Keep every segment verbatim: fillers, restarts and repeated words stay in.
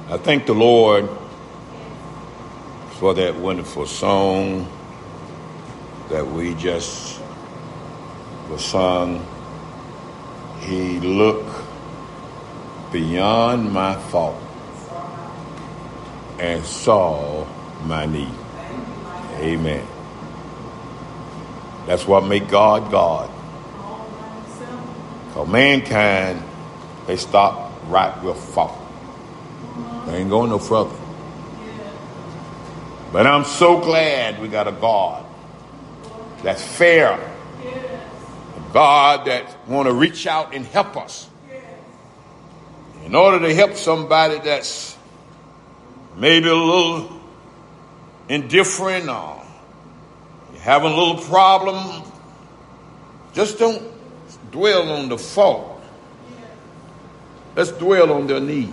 I thank the Lord for that wonderful song that we just was sung. He looked beyond my fault and saw my need. Amen. That's what make God God. Because mankind, they stop right with fault. They ain't going no further. But I'm so glad we got a God that's fair. A God that want to reach out and help us. In order to help somebody that's maybe a little indifferent or having a little problem, just don't dwell on the fault. Let's dwell on their need.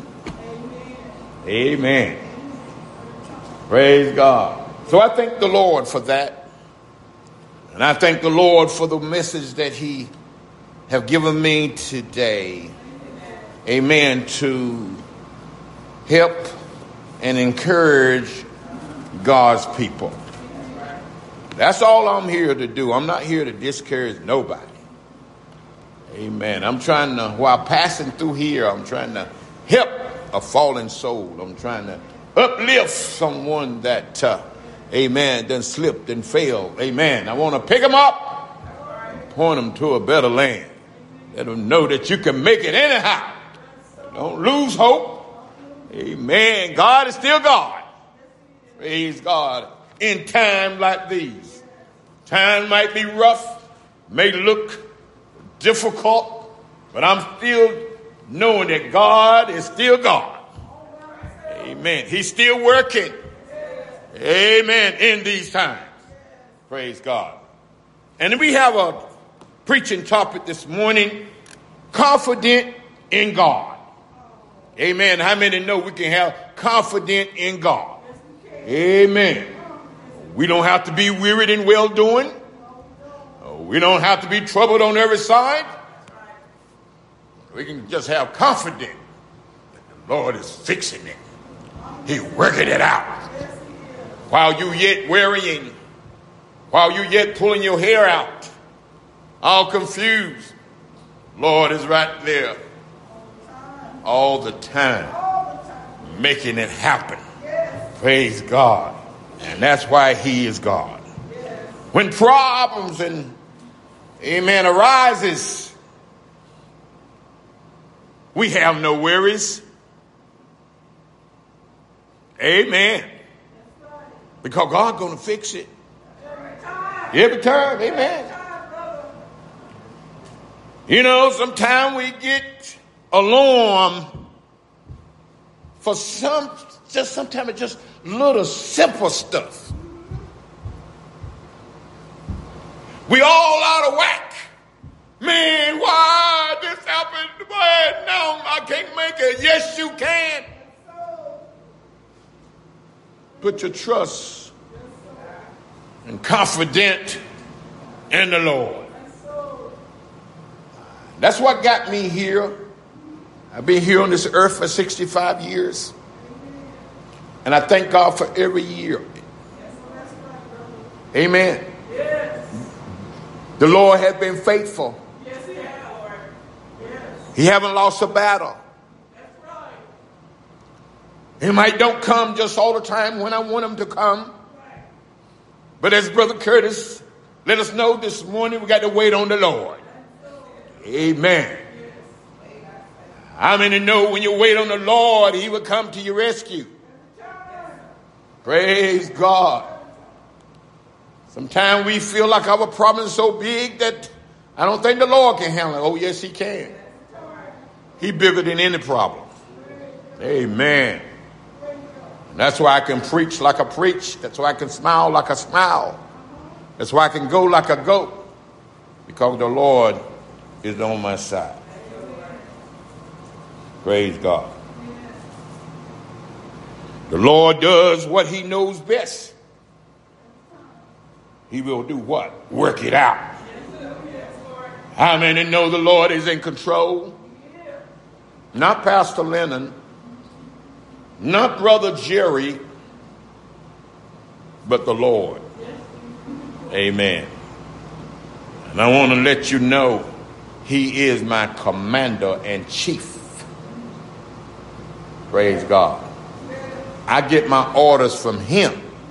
Amen. Praise God. So I thank the Lord for that. And I thank the Lord for the message that he have given me today. Amen. To help and encourage God's people. That's all I'm here to do. I'm not here to discourage nobody. Amen. I'm trying to, while passing through here, I'm trying to help a fallen soul. I'm trying to uplift someone that, uh, amen, done slipped and failed. Amen. I want to pick them up and point them to a better land. Let them know that you can make it anyhow. Don't lose hope. Amen. God is still God. Praise God. In times like these, time might be rough, may look difficult, but I'm still knowing that God is still God. Amen. He's still working. Amen. In these times. Praise God. And we have a preaching topic this morning, confident in God. Amen. How many know we can have confidence in God? Amen. We don't have to be wearied in well-doing. We don't have to be troubled on every side. We can just have confidence that the Lord is fixing it. He's working it out. While you yet worrying, while you yet pulling your hair out, all confused, Lord is right there all the time, making it happen. Praise God. And that's why he is God. When problems and, amen, arises, we have no worries. Amen. Because God's going to fix it. Every time. Amen. You know, sometimes we get alarmed for some, just sometimes it's just little simple stuff. We all out of whack. Man, why this happened? Why now I can't make it? Yes, you can. Put your trust and confidence in the Lord. That's what got me here. I've been here on this earth for sixty-five years. And I thank God for every year. Amen. The Lord has been faithful. He haven't lost a battle. He might don't come just all the time when I want him to come. But as Brother Curtis let us know this morning, we got to wait on the Lord. Amen. How many know when you wait on the Lord, he will come to your rescue? Praise God. Sometimes we feel like our problem is so big that I don't think the Lord can handle it. Oh, yes, he can. He's bigger than any problem. Amen. And that's why I can preach like I preach. That's why I can smile like I smile. That's why I can go like I go. Because the Lord is on my side. Praise God. The Lord does what he knows best. He will do what? Work it out. How many know the Lord is in control? Not Pastor Lennon. Not Brother Jerry, but the Lord. Amen. And I want to let you know he is my commander in chief. Praise God. I get my orders from him.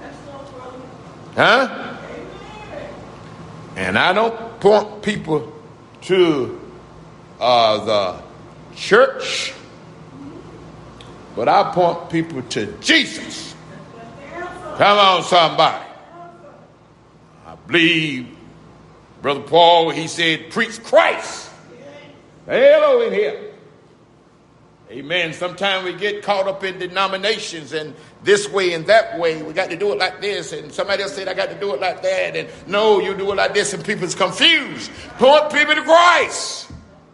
Huh? And I don't point people to uh, the church, but I point people to Jesus. Come on, somebody. I believe Brother Paul, he said, preach Christ. Hello in here. Amen. Sometimes we get caught up in denominations and this way and that way. We got to do it like this. And somebody else said, I got to do it like that. And no, you do it like this. And people's confused. Point people to Christ.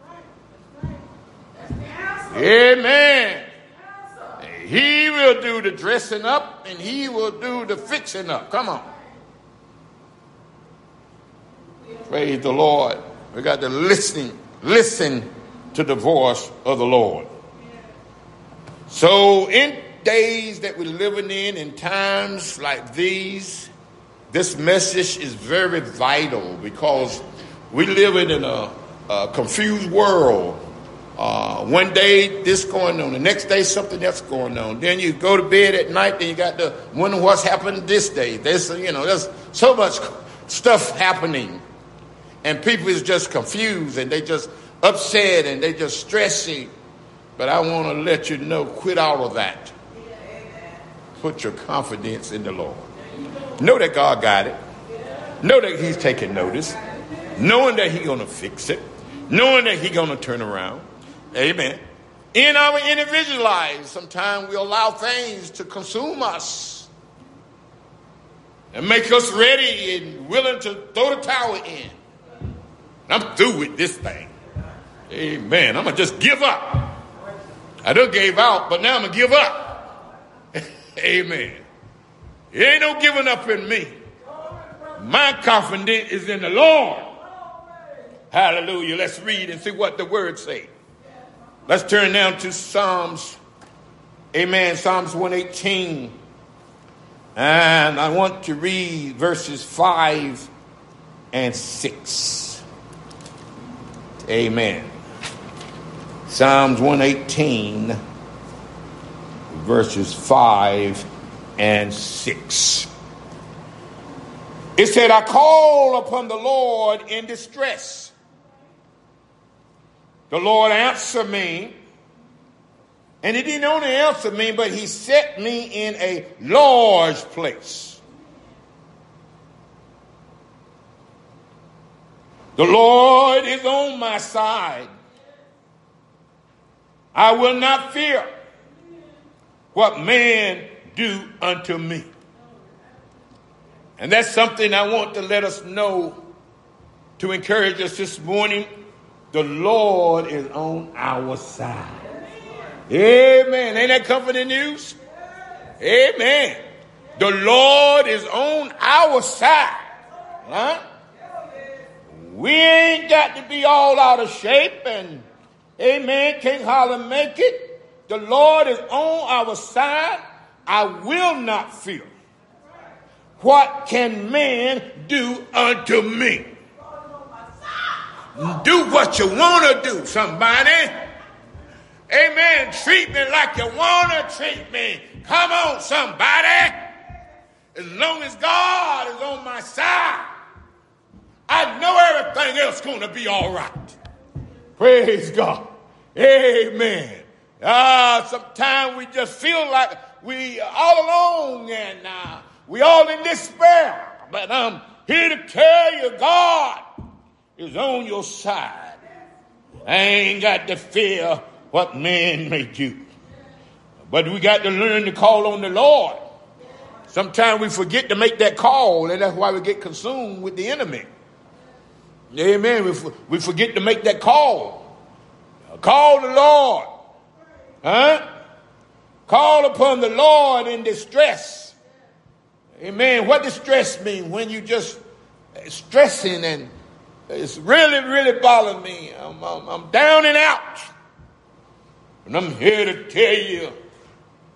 Amen. He will do the dressing up and he will do the fixing up. Come on. Praise the Lord. We got to listen, listen to the voice of the Lord. So in days that we're living in, in times like these, this message is very vital because we live in a, a confused world. Uh, one day this going on, the next day something else going on. Then you go to bed at night, then you got to wonder what's happened this day. There's, you know, there's so much stuff happening. And people is just confused and they just upset and they just stressing. But I want to let you know, quit all of that. Put your confidence in the Lord. Know that God got it. Know that he's taking notice. Knowing that he's going to fix it. Knowing that he's going to turn around. Amen. In our individual lives, sometimes we allow things to consume us. And make us ready and willing to throw the towel in. I'm through with this thing. Amen. I'm going to just give up. I done gave out, but now I'm going to give up. Amen. There ain't no giving up in me. My confidence is in the Lord. Hallelujah. Let's read and see what the word say. Let's turn now to Psalms. Amen. Psalms one eighteen. And I want to read verses five and six. Amen. Psalms one eighteen, verses five and six. It said, I call upon the Lord in distress. The Lord answered me. And he didn't only answer me, but he set me in a large place. The Lord is on my side. I will not fear what man do unto me. And that's something I want to let us know, to encourage us this morning. The Lord is on our side. Amen. Ain't that comforting news? Amen. The Lord is on our side. Huh? We ain't got to be all out of shape and, amen, can't hardly make it. The Lord is on our side. I will not fear. What can man do unto me? Do what you want to do, somebody. Amen. Treat me like you want to treat me. Come on, somebody. As long as God is on my side, I know everything else is going to be all right. Praise God. Amen. Uh, sometimes we just feel like we all alone and uh, we all in despair. But I'm here to tell you, God is on your side. I ain't got to fear what man may do. But we got to learn to call on the Lord. Sometimes we forget to make that call, and that's why we get consumed with the enemy. Amen. We, we forget to make that call. Call the Lord. Huh? Call upon the Lord in distress. Amen. What distress mean? When you just stressing and it's really, really bothering me. I'm, I'm, I'm down and out. And I'm here to tell you,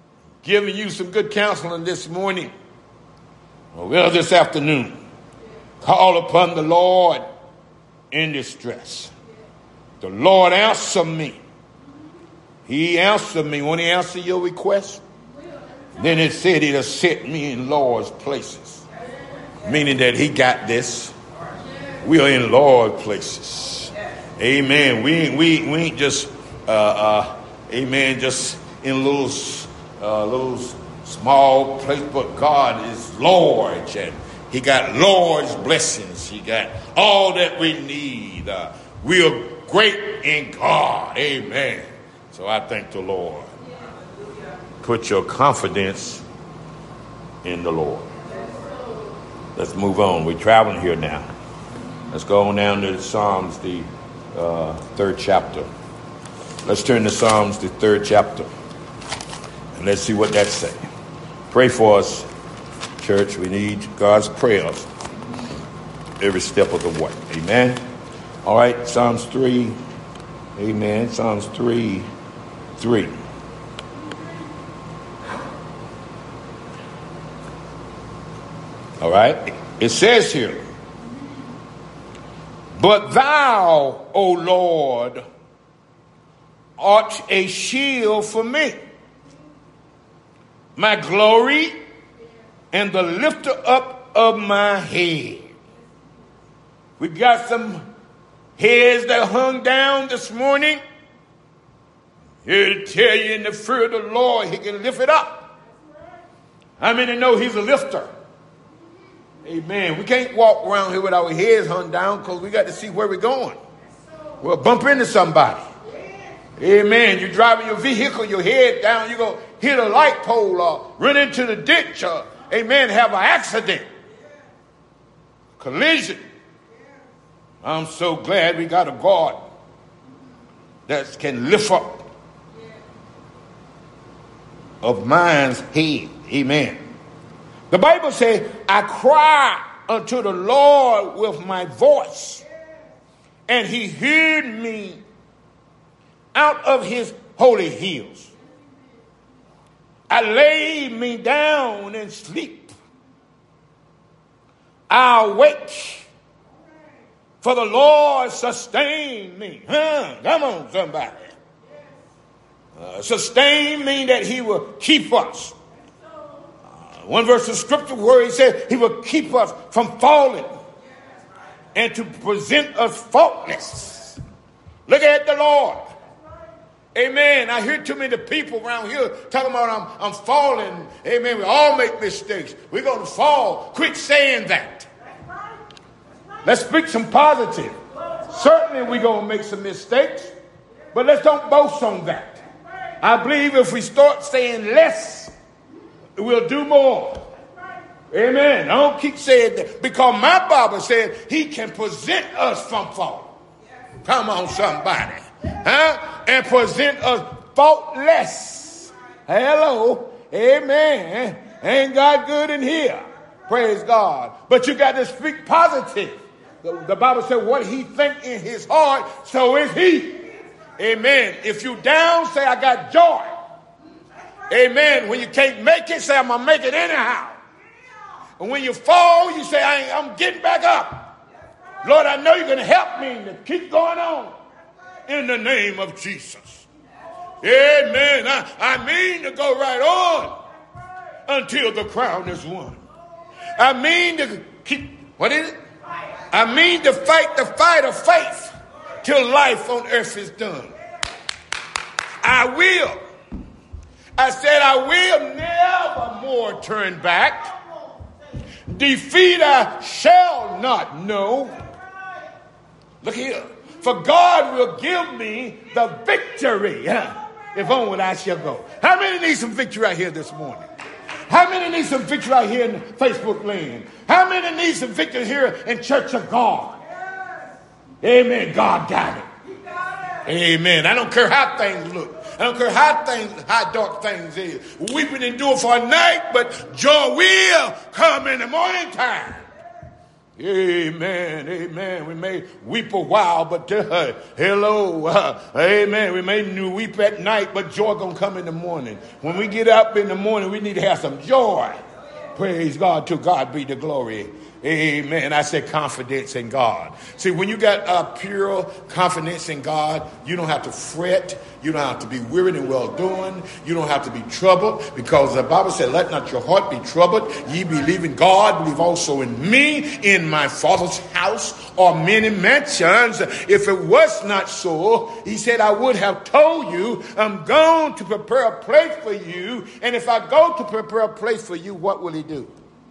giving you some good counseling this morning, or well, this afternoon. Call upon the Lord in distress. The Lord answered me. He answered me. When he answered your request, then it said he'll set me in Lord's places. Meaning that he got this. We are in Lord places. Amen. We ain't, we, we ain't just, uh, uh, amen, just in little, uh, little small place, but God is Lord, and he got Lord's blessings. He got all that we need. Uh, we are great in God. Amen. So I thank the Lord. Put your confidence in the Lord. Let's move on. We're traveling here now. Let's go on down to Psalms, the uh, third chapter. Let's turn to Psalms, the third chapter. And let's see what that says. Pray for us, church. We need God's prayers every step of the way. Amen. All right, Psalms three. Amen. Psalms three, three. All right. It says here, but thou, O Lord, art a shield for me, my glory, and the lifter up of my head. We got some heads that hung down this morning. Here to tell you, in the fear of the Lord, he can lift it up. How many know he's a lifter? Amen. We can't walk around here with our heads hung down because we got to see where we're going. We'll bump into somebody. Amen. You're driving your vehicle, your head down, you're going to hit a light pole or run into the ditch or, amen, have an accident. Collision. I'm so glad we got a God that can lift up of mine's head. Amen. The Bible says, I cry unto the Lord with my voice, and he heard me out of his holy hills. I laid me down and sleep. I awake, for the Lord sustain me. Huh? Come on, somebody. Uh, sustain means that he will keep us. One verse of scripture where he said he will keep us from falling and to present us faultless. Look at the Lord. Amen. I hear too many people around here talking about I'm, I'm falling. Amen. We all make mistakes. We're going to fall. Quit saying that. Let's speak some positive. Certainly we're going to make some mistakes, but let's don't boast on that. I believe if we start saying less, we'll do more. Amen. I don't keep saying that because my Bible said he can present us from fault. Come on, somebody. Huh? And present us faultless. Hello. Amen. Ain't God good in here? Praise God. But you got to speak positive. The, the Bible said what he think in his heart, so is he. Amen. If you down, say I got joy. Amen. When you can't make it, say I'm going to make it anyhow. And when you fall, you say I ain't, I'm getting back up. Lord, I know you're going to help me to keep going on. In the name of Jesus. Amen. I, I mean to go right on until the crown is won. I mean to keep, what is it? I mean to fight the fight of faith till life on earth is done. I will. I said I will never more turn back. Defeat I shall not know. Look here. For God will give me the victory. If only I shall go. How many need some victory out here this morning? How many need some victory out here in Facebook land? How many need some victory here in Church of God? Amen. God got it. Amen. I don't care how things look. I don't care how things, how dark things is. Weeping and endure for a night, but joy will come in the morning time. Amen, amen. We may weep a while, but uh, hello, uh, amen. We may weep at night, but joy gonna come in the morning. When we get up in the morning, we need to have some joy. Praise God. To God be the glory. Amen. I said confidence in God. See, when you got uh, pure confidence in God, you don't have to fret. You don't have to be wearied and well doing. You don't have to be troubled, because the Bible said, let not your heart be troubled. Ye believe in God, believe also in me. In my Father's house are many mansions. If it was not so, he said, I would have told you, I'm going to prepare a place for you. And if I go to prepare a place for you, what will he do?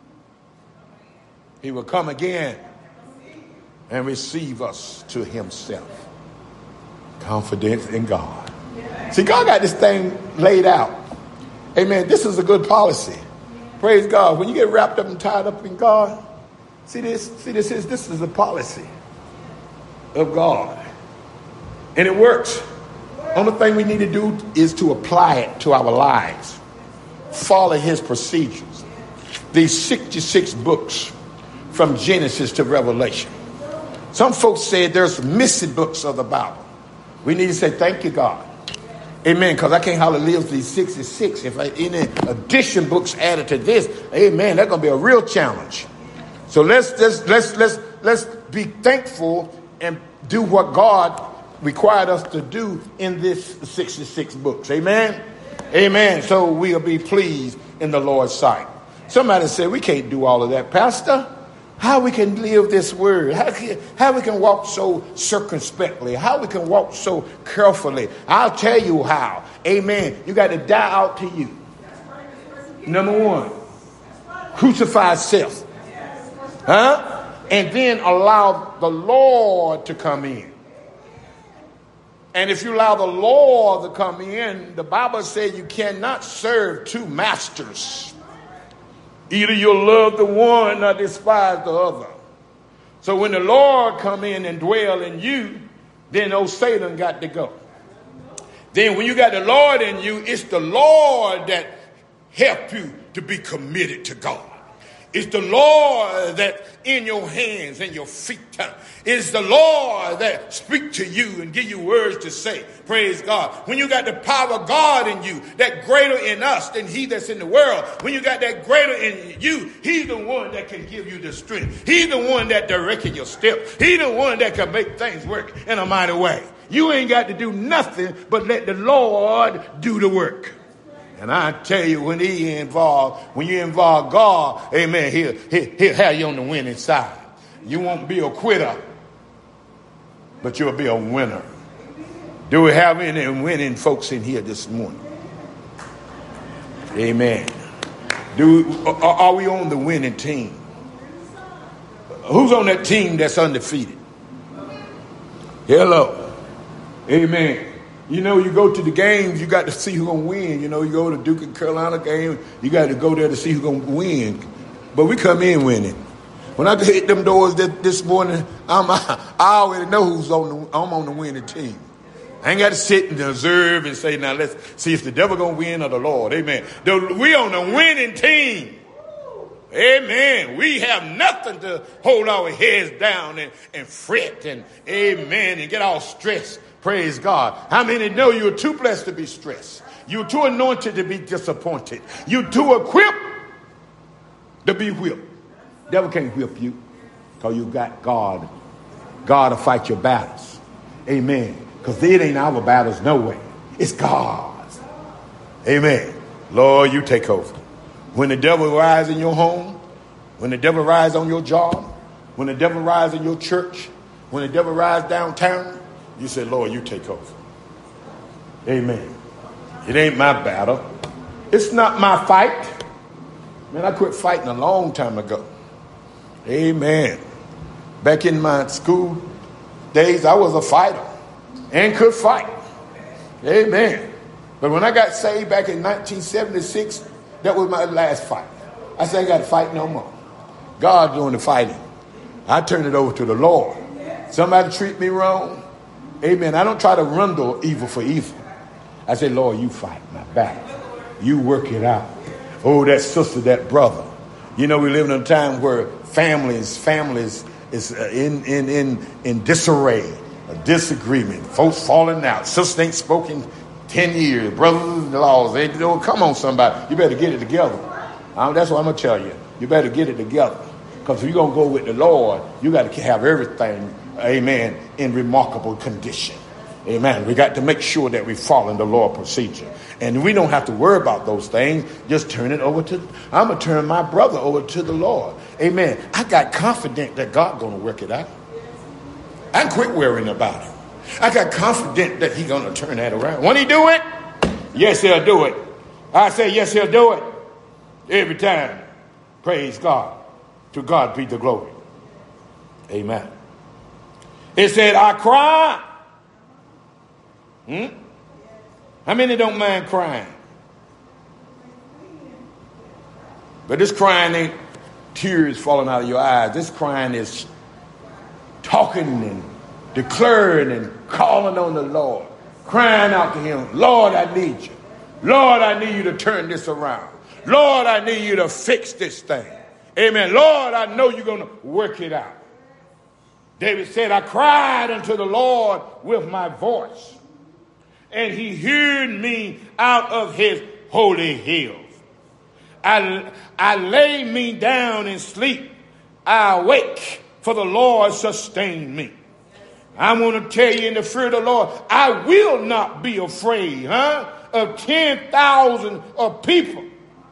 He will come again and receive us to himself. Confidence in God. See, God got this thing laid out. Amen. This is a good policy. Praise God. When you get wrapped up and tied up in God, see this, see this is this is a policy of God. And it works. Only thing we need to do is to apply it to our lives. Follow his procedures. These sixty-six books from Genesis to Revelation. Some folks said there's missing books of the Bible. We need to say, thank you, God. Amen. Because I can't hardly live these sixty-six. If I, any addition books added to this, amen, that's going to be a real challenge. So let's, let's, let's, let's, let's be thankful and do what God required us to do in this sixty-six books. Amen. Amen. So we'll be pleased in the Lord's sight. Somebody said, we can't do all of that, Pastor. How we can live this word, how, can, how we can walk so circumspectly, how we can walk so carefully. I'll tell you how. Amen. You got to die out to you. Number one, crucify self. Huh? And then allow the Lord to come in. And if you allow the Lord to come in, the Bible says you cannot serve two masters. Either you'll love the one or despise the other. So when the Lord come in and dwell in you, then old Satan got to go. Then when you got the Lord in you, it's the Lord that help you to be committed to God. It's the Lord that in your hands and your feet. It's the Lord that speak to you and give you words to say. Praise God. When you got the power of God in you, that greater in us than he that's in the world. When you got that greater in you, he's the one that can give you the strength. He's the one that directed your steps. He's the one that can make things work in a mighty way. You ain't got to do nothing but let the Lord do the work. And I tell you, when he involved, when you involve God, amen, he'll, he'll, he'll have you on the winning side. You won't be a quitter, but you'll be a winner. Do we have any winning folks in here this morning? Amen. Do we, are we on the winning team? Who's on that team that's undefeated? Hello. Amen. You know, you go to the games, you got to see who's going to win. You know, you go to Duke and Carolina game, you got to go there to see who's going to win. But we come in winning. When I hit them doors this morning, I'm, I already know who's on the, I'm on the winning team. I ain't got to sit and observe and say, now let's see if the devil going to win or the Lord. Amen. The, we on the winning team. Amen. We have nothing to hold our heads down and, and fret and amen and get all stressed. Praise God. How many know you're too blessed to be stressed? You're too anointed to be disappointed. You're too equipped to be whipped. Devil can't whip you because you got God. God will fight your battles. Amen. Because it ain't our battles no way. It's God's. Amen. Lord, you take over. When the devil rises in your home, when the devil rises on your job, when the devil rises in your church, when the devil rises downtown, you say, Lord, you take over. Amen. It ain't my battle. It's not my fight. Man, I quit fighting a long time ago. Amen. Back in my school days, I was a fighter and could fight. Amen. But when I got saved back in nineteen seventy-six, that was my last fight. I said, I got to fight no more. God's doing the fighting. I turn it over to the Lord. Somebody treat me wrong. Amen. I don't try to rundle evil for evil. I say, Lord, you fight my battle. You work it out. Oh, that sister, that brother. You know, we live in a time where families, families is uh, in, in, in, in disarray, a disagreement, folks falling out. Sister ain't spoken ten years, brothers-in-laws, they don't come on somebody. You better get it together. Um, that's what I'm going to tell you. You better get it together. Because if you're going to go with the Lord, you got to have everything, amen, in remarkable condition. Amen. We got to make sure that we follow the Lord procedure. And we don't have to worry about those things. Just turn it over to, I'm going to turn my brother over to the Lord. Amen. I got confident that God's going to work it out. I can quit worrying about it. I got confident that he's going to turn that around. When he do it, yes, he'll do it. I say, yes, he'll do it. Every time. Praise God. To God be the glory. Amen. It said, I cry. Hmm? How many don't mind crying? But this crying ain't tears falling out of your eyes. This crying is talking and declaring and calling on the Lord. Crying out to him, Lord, I need you. Lord, I need you to turn this around. Lord, I need you to fix this thing. Amen. Lord, I know you're going to work it out. David said, I cried unto the Lord with my voice, and he heard me out of his holy hills. I, I lay me down and sleep. I awake, for the Lord sustained me. I want to tell you in the fear of the Lord, I will not be afraid, huh, of ten thousand of people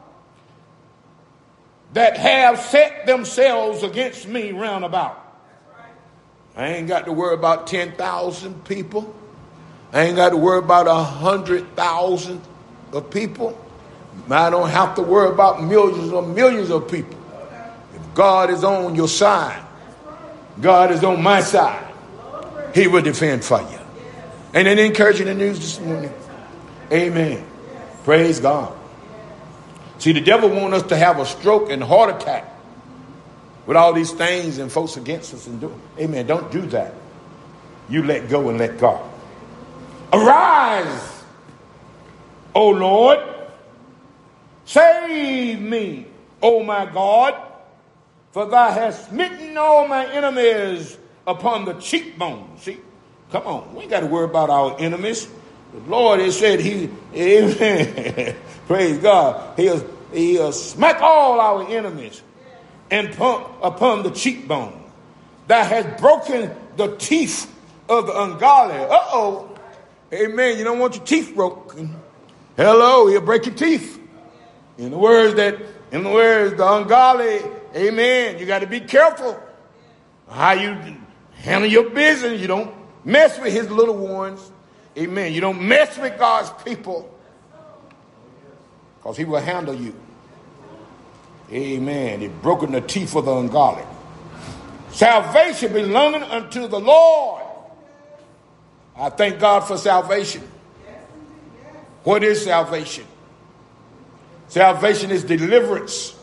that have set themselves against me round about. I ain't got to worry about ten thousand people. I ain't got to worry about one hundred thousand of people. I don't have to worry about millions or millions of people. If God is on your side, God is on my side, he will defend for you. Ain't that encouraging the news this morning? Amen. Praise God. See, the devil wants us to have a stroke and heart attack with all these things and folks against us and do. Amen. Don't do that. You let go and let God. Arise, O Lord. Save me, O my God, for thou hast smitten all my enemies upon the cheekbone. See, come on. We ain't got to worry about our enemies. The Lord has said he, amen. Praise God. He'll, he'll smack all our enemies and pump upon the cheekbone. Thou hast broken the teeth of the ungodly. Uh-oh. Amen. You don't want your teeth broken. Hello, he'll break your teeth. In the words that, in the words, the ungodly, amen, you got to be careful how you handle your business. You don't mess with his little ones. Amen. You don't mess with God's people, because he will handle you. Amen. He's broken the teeth of the ungodly. Salvation belonging unto the Lord. I thank God for salvation. What is salvation? Salvation is deliverance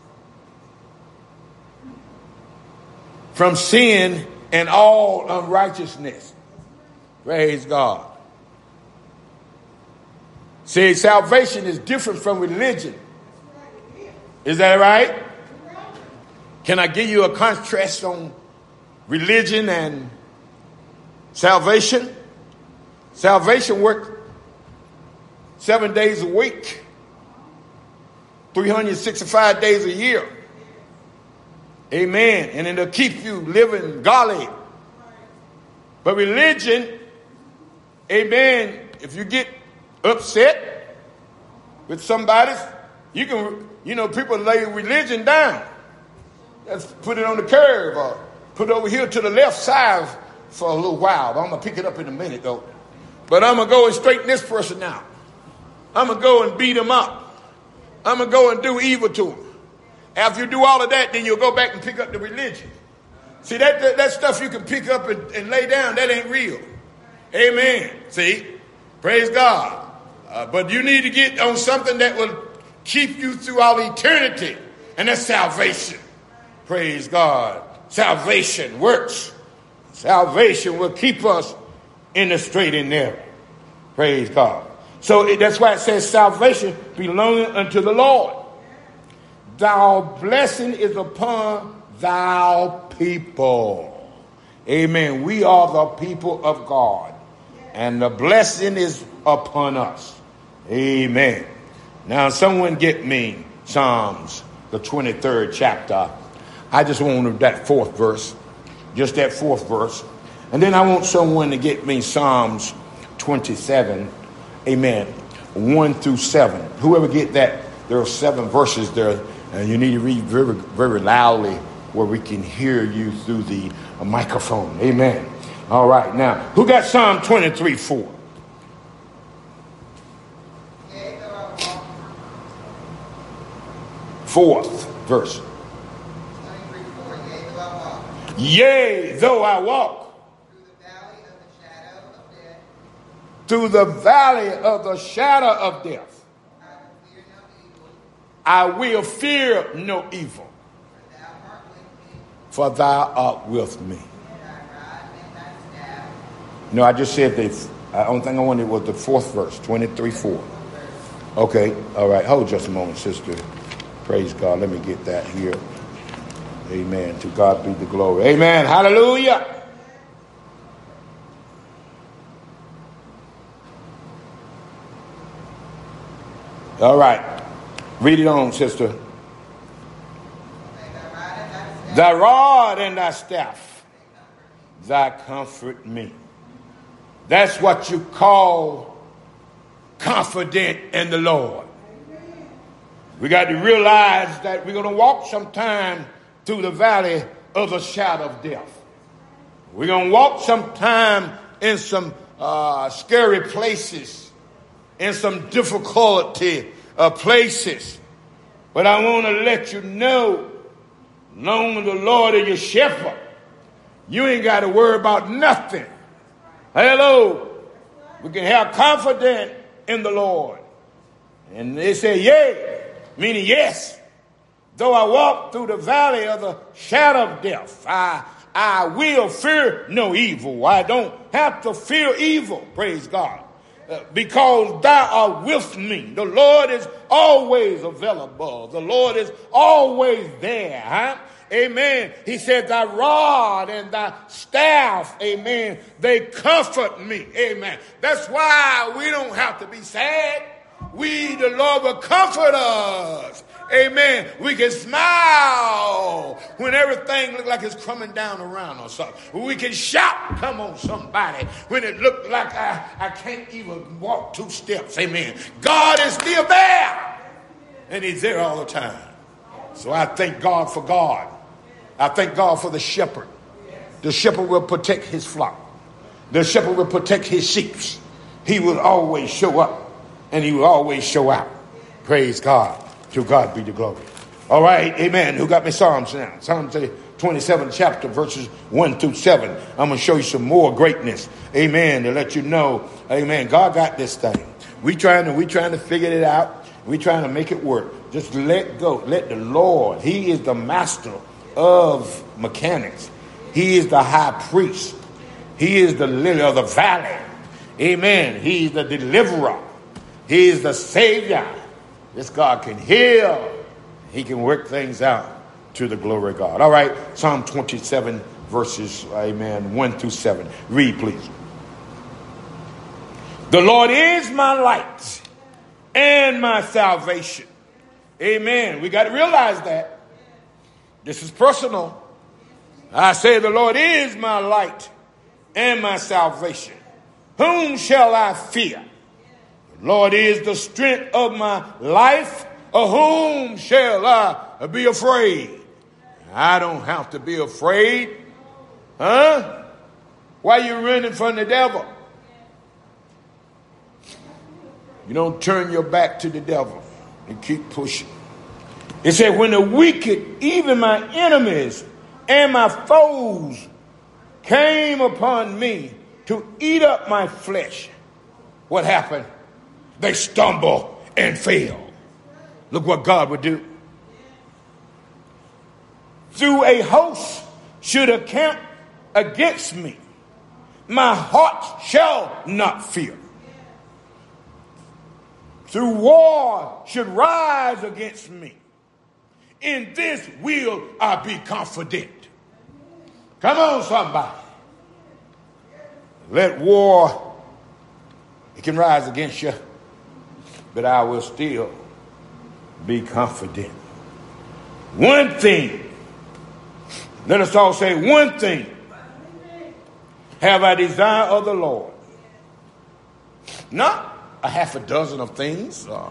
from sin and all unrighteousness. Praise God. See, salvation is different from religion. Is that right? Can I give you a contrast on religion and salvation? Salvation works seven days a week, three hundred sixty-five days a year. Amen. And it'll keep you living godly. But religion, amen, if you get upset with somebody, you can, you know, people lay religion down. Let's put it on the curb or put it over here to the left side for a little while. I'm going to pick it up in a minute, though. But I'm going to go and straighten this person out. I'm going to go and beat him up. I'm going to go and do evil to him. After you do all of that, then you'll go back and pick up the religion. See, that that, that stuff you can pick up and, and lay down, that ain't real. Amen. See? Praise God. Uh, but you need to get on something that will keep you through all eternity. And that's salvation. Praise God. Salvation works. Salvation will keep us in the straight and narrow. Praise God. So it, that's why it says salvation belonging unto the Lord. Thy blessing is upon thou people. Amen. We are the people of God, and the blessing is upon us. Amen. Now, someone get me Psalms, the twenty-third chapter. I just wanted that fourth verse, just that fourth verse. And then I want someone to get me Psalms twenty-seven, amen, one through seven. Whoever get that, there are seven verses there, and you need to read very, very loudly where we can hear you through the microphone. Amen. All right, now, who got Psalm twenty-three, four? Fourth verse. Yea, though I walk through the valley of the shadow of death, I will fear no evil, for thou art with me. No, I just said the the only thing I wanted was the fourth verse, twenty-three, four. Okay, all right. Hold just a moment, sister. Praise God. Let me get that here. Amen. To God be the glory. Amen. Hallelujah. All right. Read it on, sister. Thy rod and thy staff, thy comfort me. That's what you call confident in the Lord. We got to realize that we're going to walk sometime through the valley of the shadow of death. We're going to walk sometime in some uh, scary places, in some difficulty uh, places. But I want to let you know, long as the Lord is your shepherd, you ain't got to worry about nothing. Hello. We can have confidence in the Lord. And they say, yea, meaning yes. Though I walk through the valley of the shadow of death, I, I will fear no evil. I don't have to fear evil, praise God, uh, because thou art with me. The Lord is always available. The Lord is always there, huh? Amen. He said, thy rod and thy staff, amen, they comfort me. Amen. That's why we don't have to be sad. We, the Lord, will comfort us. Amen. We can smile when everything looks like it's coming down around or something. We can shout, come on, somebody, when it looks like I, I can't even walk two steps. Amen. God is still there, and he's there all the time. So I thank God for God. I thank God for the shepherd. The shepherd will protect his flock. The shepherd will protect his sheep. He will always show up, and he will always show out. Praise God. To God be the glory. All right, amen. Who got me Psalms now? Psalms twenty-seven chapter, verses one through seven. I'm going to show you some more greatness. Amen. To let you know, amen, God got this thing. We trying to, we trying to figure it out. We trying to make it work. Just let go. Let the Lord. He is the master of mechanics. He is the high priest. He is the lily of the valley. Amen. He is the deliverer. He is the savior. This God can heal. He can work things out to the glory of God. All right. Psalm twenty-seven verses, amen, one through seven. Read, please. The Lord is my light and my salvation. Amen. We got to realize that. This is personal. I say the Lord is my light and my salvation. Whom shall I fear? The Lord is the strength of my life. Of whom shall I be afraid? I don't have to be afraid. Huh? Why are you running from the devil? You don't turn your back to the devil and keep pushing. It said, when the wicked, even my enemies and my foes, came upon me to eat up my flesh, what happened? They stumble and fail. Look what God would do. Through a host should encamp against me, my heart shall not fear. Through war should rise against me, In this will I be confident. Come on, somebody. Let war, it can rise against you, but I will still be confident. One thing, let us all say, one thing have I desired of the Lord. Not a half a dozen of things, uh,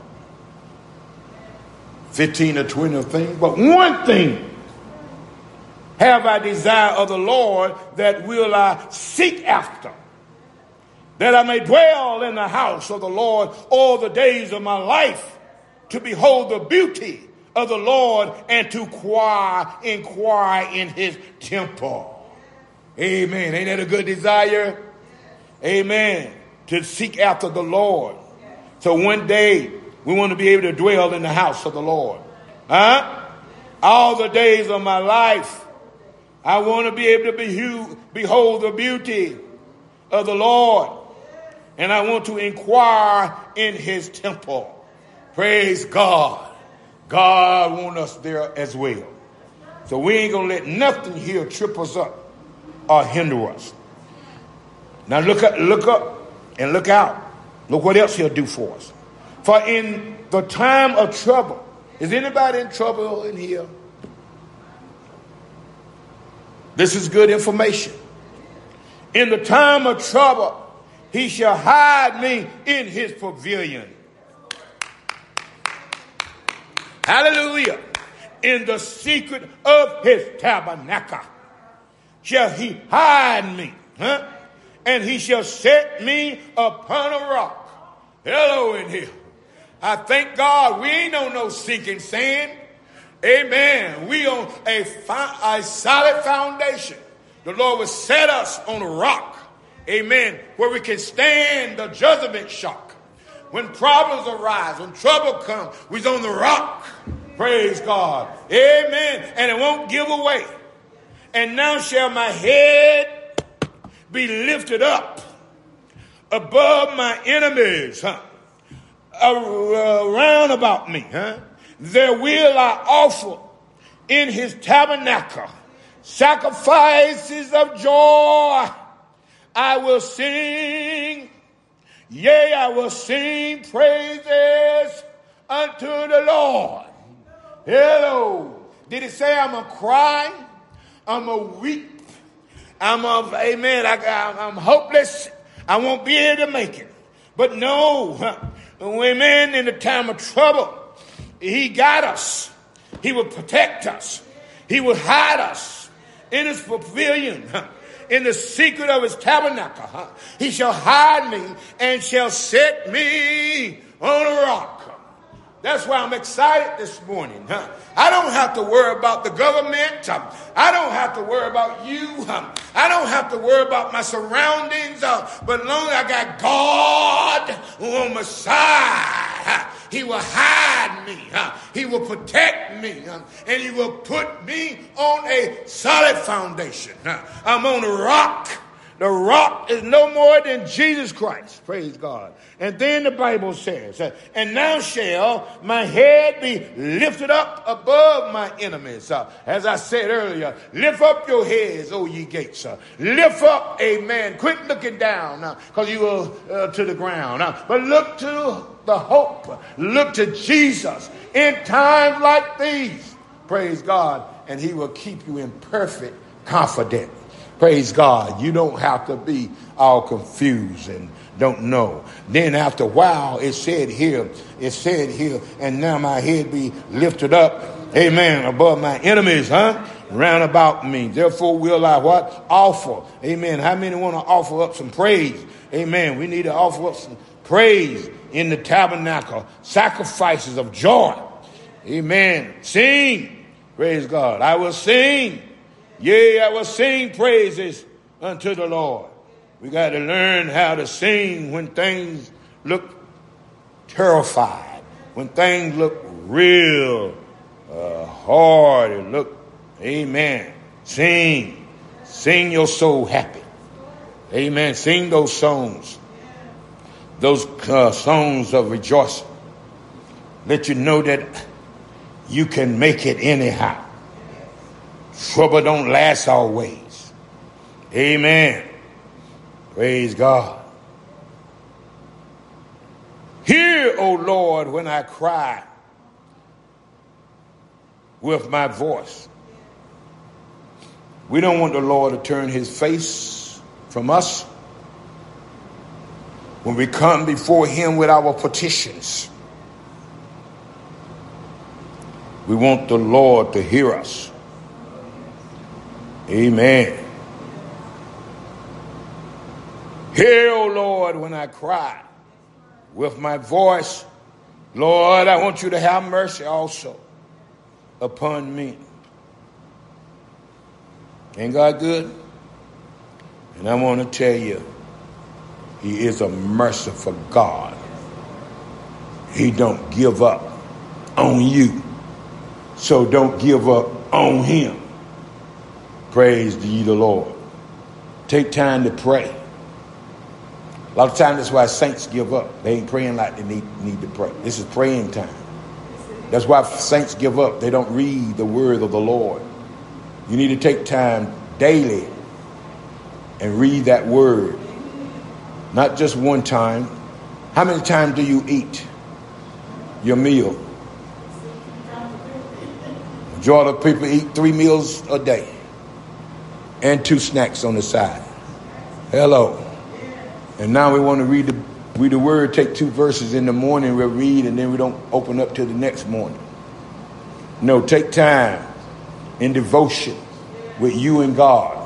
fifteen or twenty of things, but one thing have I desired of the Lord, that will I seek after, that I may dwell in the house of the Lord all the days of my life, to behold the beauty of the Lord and to inquire, inquire in his temple. Amen. Ain't that a good desire? Amen. To seek after the Lord. So one day we want to be able to dwell in the house of the Lord. Huh? All the days of my life, I want to be able to be, behold the beauty of the Lord. And I want to inquire in his temple. Praise God. God wants us there as well. So we ain't going to let nothing here trip us up or hinder us. Now look up, look up and look out. Look what else he'll do for us. For in the time of trouble, is anybody in trouble in here? This is good information. In the time of trouble, he shall hide me in his pavilion. Hallelujah. In the secret of his tabernacle shall he hide me. Huh? And he shall set me upon a rock. Hello in here. I thank God we ain't on no sinking sand. Amen. We on a, a solid foundation. The Lord will set us on a rock. Amen. Where we can stand the judgment shock. When problems arise, when trouble comes, we's on the rock. Praise God. Amen. And it won't give away. And now shall my head be lifted up above my enemies, huh? Around about me, huh? There will I offer in his tabernacle sacrifices of joy. I will sing, yea, I will sing praises unto the Lord. Hello. Did it say I'm a cry? I'm a weep. I'm a, amen, I, I, I'm hopeless. I won't be able to make it. But no, amen, in the time of trouble, he got us. He will protect us. He will hide us in his pavilion, in the secret of his tabernacle. He shall hide me and shall set me on a rock. That's why I'm excited this morning. Huh? I don't have to worry about the government. Um, I don't have to worry about you. Um, I don't have to worry about my surroundings. Uh, but as long as I got God on my side, uh, he will hide me. Uh, he will protect me. Uh, and he will put me on a solid foundation. Uh, I'm on a rock. The rock is no more than Jesus Christ. Praise God. And then the Bible says, uh, and now shall my head be lifted up above my enemies. Uh, as I said earlier, lift up your heads, O ye gates. Uh, lift up, amen. Quit looking down because uh, you will uh, to the ground. Uh, but look to the hope. Look to Jesus in times like these. Praise God. And he will keep you in perfect confidence. Praise God. You don't have to be all confused and don't know. Then after a while, it said here, it said here, and now my head be lifted up, amen, above my enemies, huh? Round about me. Therefore will I what? Offer. Amen. How many want to offer up some praise? Amen. We need to offer up some praise in the tabernacle. Sacrifices of joy. Amen. Sing. Praise God. I will sing. Yea, I will sing praises unto the Lord. We got to learn how to sing when things look terrified, when things look real uh, hard and look, amen. Sing. Sing your soul happy. Amen. Sing those songs, those uh, songs of rejoicing. Let you know that you can make it anyhow. Trouble don't last always. Amen. Praise God. Hear, O Lord, when I cry with my voice. We don't want the Lord to turn his face from us when we come before him with our petitions. We want the Lord to hear us. Amen. Hear, O Lord, when I cry with my voice. Lord, I want you to have mercy also upon me. Ain't God good? And I want to tell you, he is a merciful God. He don't give up on you. So don't give up on him. Praise ye the Lord. Take time to pray. A lot of times that's why saints give up. They ain't praying like they need, need to pray. This is praying time. That's why saints give up. They don't read the word of the Lord. You need to take time daily and read that word. Not just one time. How many times do you eat your meal? Majority of people eat three meals a day and two snacks on the side. Hello. And now we want to read the read the word, take two verses in the morning, we'll read, and then we don't open up till the next morning. No, take time in devotion with you and God.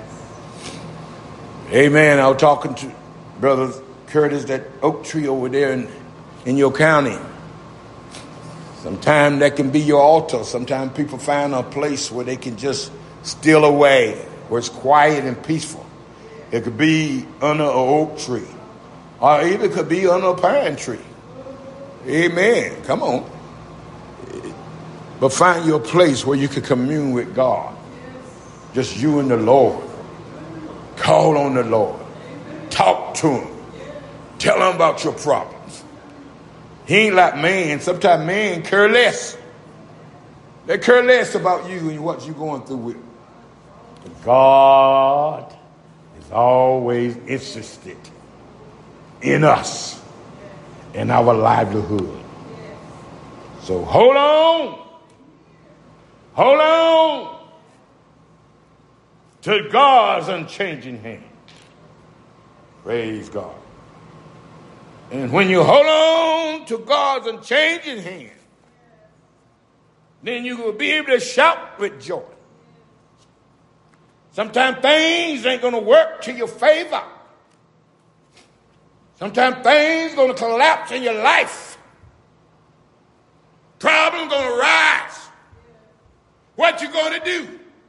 Amen. I was talking to Brother Curtis, that oak tree over there in, in your county. Sometimes that can be your altar. Sometimes people find a place where they can just steal away, where it's quiet and peaceful. It could be under an oak tree, or even could be under a pine tree. Amen. Come on. But find your place where you can commune with God. Just you and the Lord. Call on the Lord. Talk to him. Tell him about your problems. He ain't like man. Sometimes man care less. They care less about you and what you're going through with. But God is always interested in us and our livelihood. So hold on. Hold on to God's unchanging hand. Praise God. And when you hold on to God's unchanging hand, then you will be able to shout with joy. Sometimes things ain't going to work to your favor. Sometimes things going to collapse in your life. Problems going to rise. What you going to do?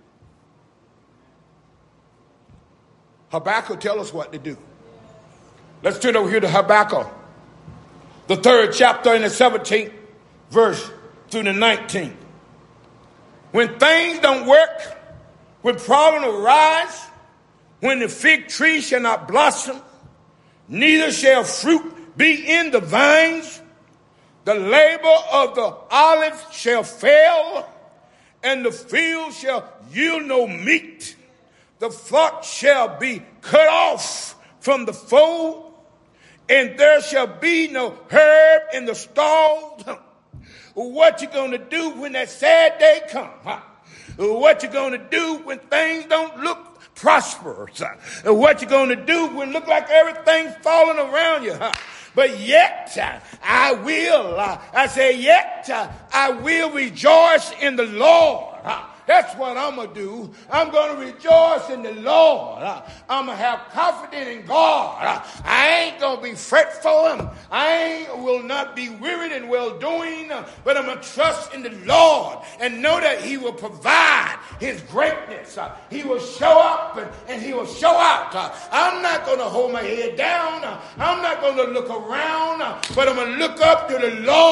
Habakkuk tell us what to do. Let's turn over here to Habakkuk, the third chapter in the seventeenth verse through the nineteenth. When things don't work, when problems arise, when the fig tree shall not blossom, neither shall fruit be in the vines, the labor of the olive shall fail, and the field shall yield no meat. The flock shall be cut off from the fold, and there shall be no herb in the stalls. What you gonna do when that sad day comes? Huh? What you gonna do when things don't look prosperous? Huh? What you gonna do when it look like everything's falling around you? Huh? But yet uh, I will, uh, I say yet uh, I will rejoice in the Lord. Huh? That's what I'm going to do. I'm going to rejoice in the Lord. I'm going to have confidence in God. I ain't going to be fretful. I ain't, will not be wearied in well-doing, but I'm going to trust in the Lord and know that he will provide his greatness. He will show up and, and he will show out. I'm not going to hold my head down. I'm not going to look around, but I'm going to look up to the Lord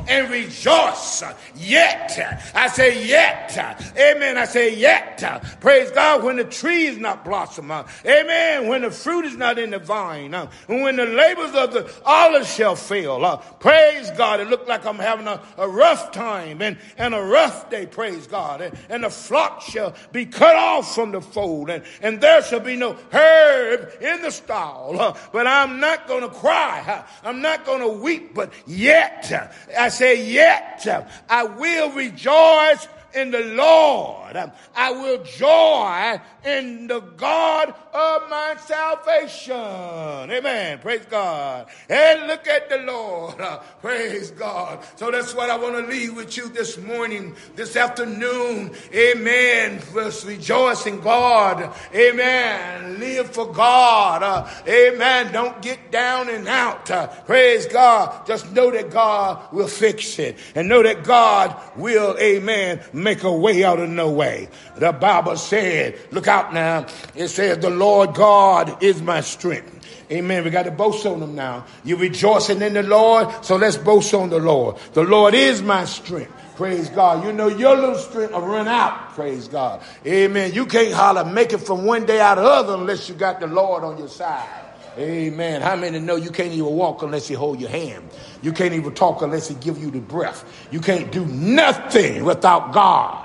and rejoice. Yet, I say yet. Amen. I say yet. Praise God. When the tree is not blossom. Amen. When the fruit is not in the vine. And when the labors of the olive shall fail. Uh, praise God. It looked like I'm having a, a rough time and, and a rough day. Praise God. And, and the flock shall be cut off from the fold. And, and there shall be no herb in the stall. Uh, but I'm not going to cry. Uh, I'm not going to weep. But yet, uh, I say yet, uh, I will rejoice in the Lord. I will joy in the God of my salvation. Amen. Praise God. And look at the Lord. Uh, praise God. So that's what I want to leave with you this morning, this afternoon. Amen. Let's rejoice in God. Amen. Live for God. Uh, amen. Don't get down and out. Uh, praise God. Just know that God will fix it. And know that God will, amen, make a way out of no way. The Bible said, look out now. It says, the Lord God is my strength. Amen. We got to boast on him now. You're rejoicing in the Lord, so let's boast on the Lord. The Lord is my strength. Praise God. You know your little strength will run out. Praise God. Amen. You can't holler, make it from one day out of the other unless you got the Lord on your side. Amen. How many know you can't even walk unless he hold your hand? You can't even talk unless he give you the breath. You can't do nothing without God.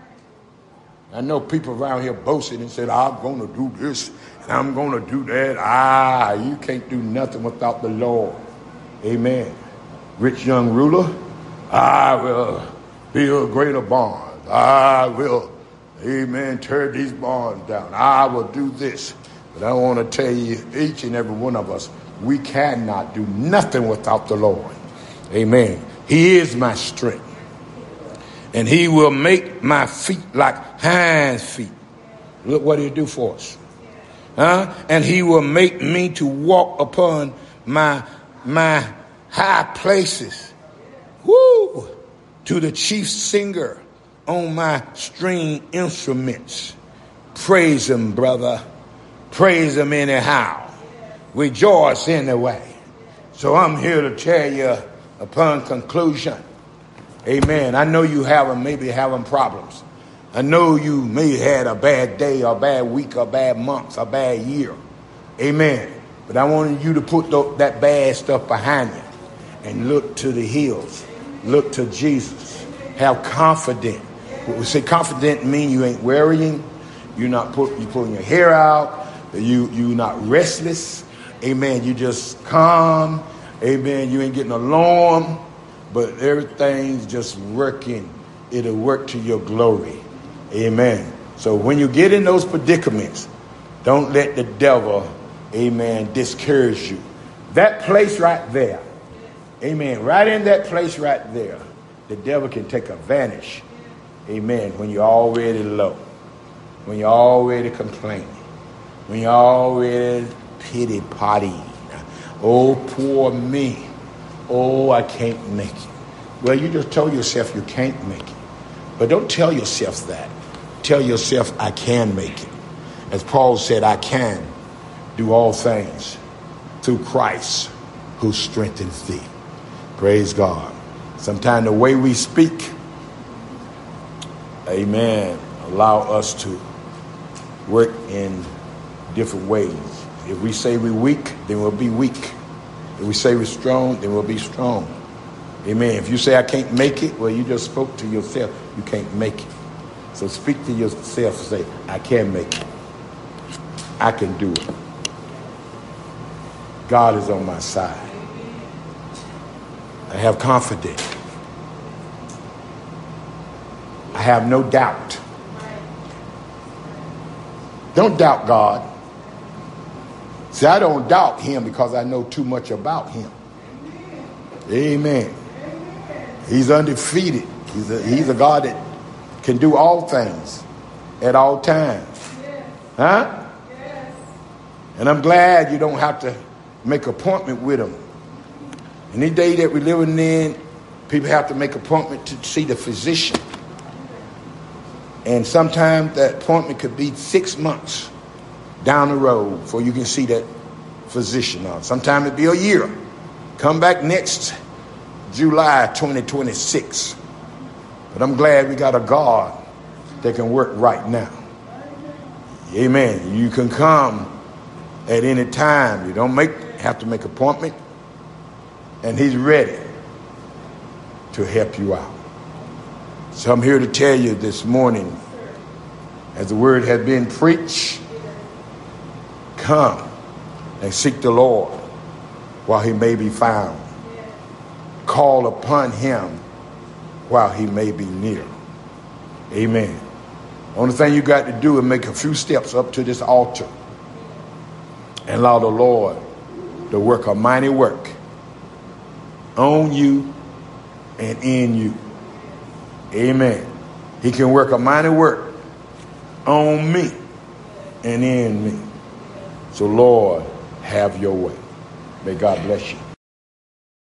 I know people around here boasting and said, I'm going to do this and I'm going to do that. Ah, you can't do nothing without the Lord. Amen. Rich young ruler, I will build greater barns. I will, amen, tear these barns down. I will do this. But I want to tell you, each and every one of us, we cannot do nothing without the Lord. Amen. He is my strength. And he will make my feet like hinds' feet. Look what he'll do for us. Huh? And he will make me to walk upon my, my high places. Woo! To the chief singer on my string instruments. Praise him, brother. Praise him anyhow. Rejoice anyway. So I'm here to tell you upon conclusion. Amen. I know you having maybe having problems. I know you may had a bad day or a bad week or a bad month or a bad year. Amen. But I wanted you to put the, that bad stuff behind you and look to the hills. Look to Jesus. Have confidence. What we say confident mean you ain't worrying. You're not put, you pulling your hair out. You, you're not restless. Amen. You just calm. Amen. You ain't getting alarmed. But everything's just working. It'll work to your glory. Amen. So when you get in those predicaments, don't let the devil, amen, discourage you. That place right there, amen, right in that place right there, the devil can take advantage, amen, when you're already low, when you're already complaining, when you're already pity-potty. Oh, poor me. Oh, I can't make it. Well, you just told yourself you can't make it. But don't tell yourself that. Tell yourself, I can make it. As Paul said, I can do all things through Christ who strengthens thee. Praise God. Sometimes the way we speak, amen, allow us to work in different ways. If we say we're weak, then we'll be weak. If we say we're strong, then we'll be strong. Amen. If you say I can't make it, well, you just spoke to yourself. You can't make it. So speak to yourself and say, I can make it. I can do it. God is on my side. I have confidence. I have no doubt. Don't doubt God. See, I don't doubt him because I know too much about him. Amen. He's undefeated. He's a, he's a God that can do all things at all times. Huh? And I'm glad you don't have to make an appointment with him. Any day that we're living in, people have to make an appointment to see the physician. And sometimes that appointment could be six months down the road before you can see that physician. Sometimes it'd be a year. Come back next July twenty twenty-six. But I'm glad we got a God that can work right now. Amen. You can come at any time. You don't make have to make an appointment. And he's ready to help you out. So I'm here to tell you this morning, as the word has been preached, come and seek the Lord while he may be found. Call upon him while he may be near. Amen. Only thing you got to do is make a few steps up to this altar and allow the Lord to work a mighty work on you and in you. Amen. He can work a mighty work on me and in me. So Lord, have your way. May God bless you.